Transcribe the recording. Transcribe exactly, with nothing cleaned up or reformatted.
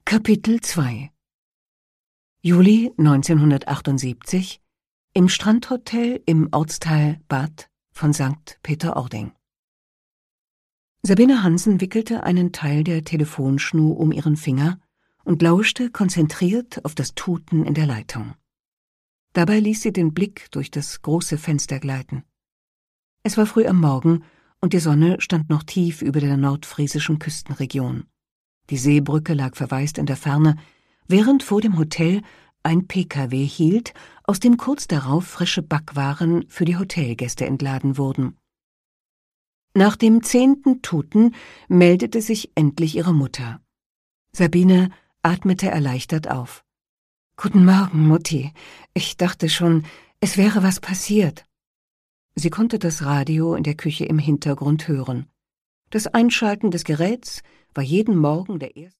Kapitel zwei Juli neunzehnhundertachtundsiebzig im Strandhotel im Ortsteil Bad von Sankt Peter-Ording. Sabine Hansen wickelte einen Teil der Telefonschnur um ihren Finger und lauschte konzentriert auf das Tuten in der Leitung. Dabei ließ sie den Blick durch das große Fenster gleiten. Es war früh am Morgen und die Sonne stand noch tief über der nordfriesischen Küstenregion. Die Seebrücke lag verwaist in der Ferne, während vor dem Hotel ein P K W hielt, aus dem kurz darauf frische Backwaren für die Hotelgäste entladen wurden. Nach dem zehnten Tuten meldete sich endlich ihre Mutter. Sabine atmete erleichtert auf. »Guten Morgen, Mutti. Ich dachte schon, es wäre was passiert.« Sie konnte das Radio in der Küche im Hintergrund hören. Das Einschalten des Geräts war jeden Morgen der erste